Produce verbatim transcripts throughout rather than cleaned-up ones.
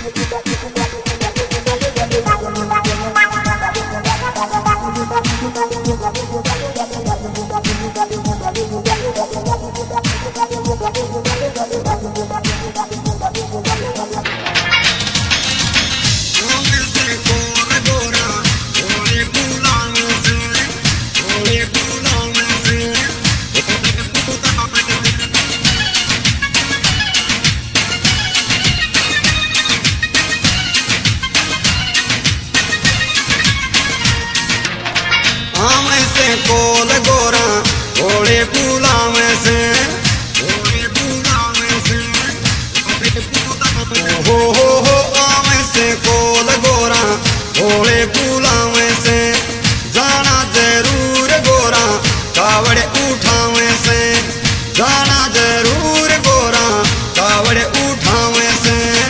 कोल गोरा घोड़े बुलावे से हो हो हो आवे से कोल गोरा घोड़े बुलावे से जाना जरूर गोरा कावड़ उठावे से जाना जरूर गोरा कावड़ उठावे से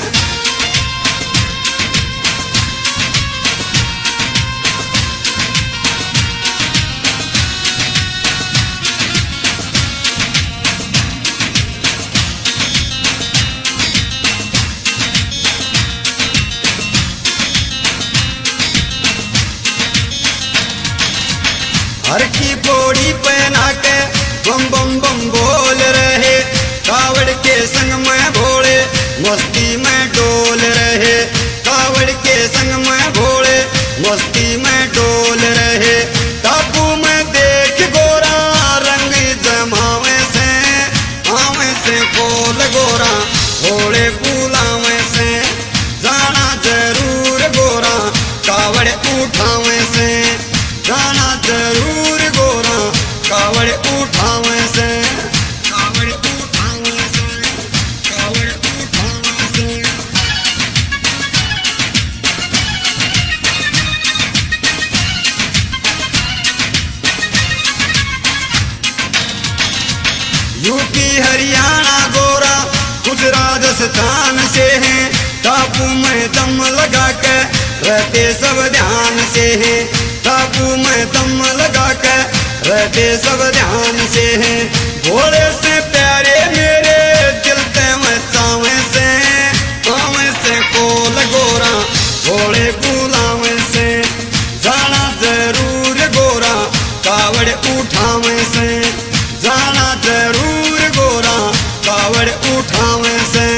हर की पौड़ी पहना के बम बम बम बोल रहे कावड़ के संग में भोले मस्ती में डोल रहे कावड़ के संग में भोले मस्ती में डोल रहे काबू में देख गोरा रंग जमावे से आवे से कोल गोरा घोड़े बुलावे से जाना जरूर गोरा कावड़ उठावे से जाना जरूर गोरा कावड़ उठावे से कावड़ उठावे से कावड़ उठावे से यूपी हरियाणा गोरा गुजरात राजस्थान से हैं टापू में दम लगा के रहते सब ध्यान से हैं टापू में दम लगा के रहते सब ध्यान से हैं घोड़े से प्यारे मेरे दिल ते मचावे से आवे से कोल गोरा घोड़े बुलावे से जाना जरूर गोरा कावड़ उठावे से जाना जरूर गोरा कावड़ उठावे से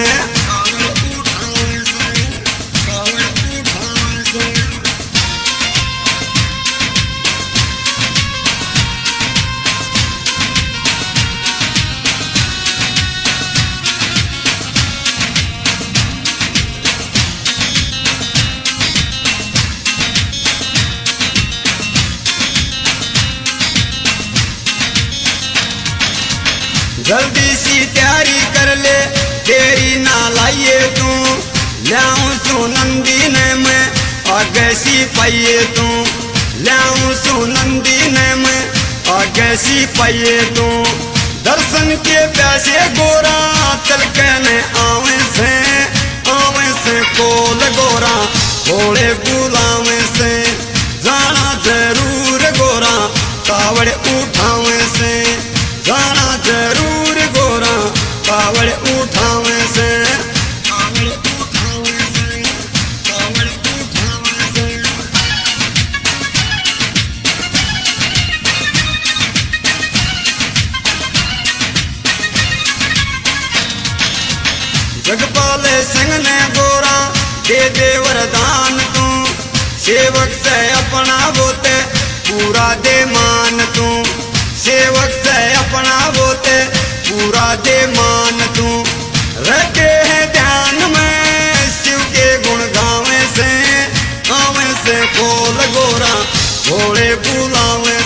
जल्दी सी तैयारी कर ले तेरी ना लाइए तू लाऊं सो नंदी ने मैं आगे सी पाइए तू लाऊं सो नंदी ने मैं आगे सी पाइए तू दर्शन के प्यासे गोरा चल के ने आवे से आवे से कोल गोरा घोड़े बुलावे से जाना जरूर गोरा कावड़ उठावे से जाना जरूर गोरा कावड़ उठावे से कावड़ उठावे से कावड़ उठावे से जगपाल सिंह ने गोरा दे दे वरदान तू सेवक से अपना बोते पूरा दे मान तू सेवक से अपना बोते पूरा दे मान तू रहते हैं ध्यान में शिव के गुण गावे से आवे से कोल गोरा घोड़े बुलावे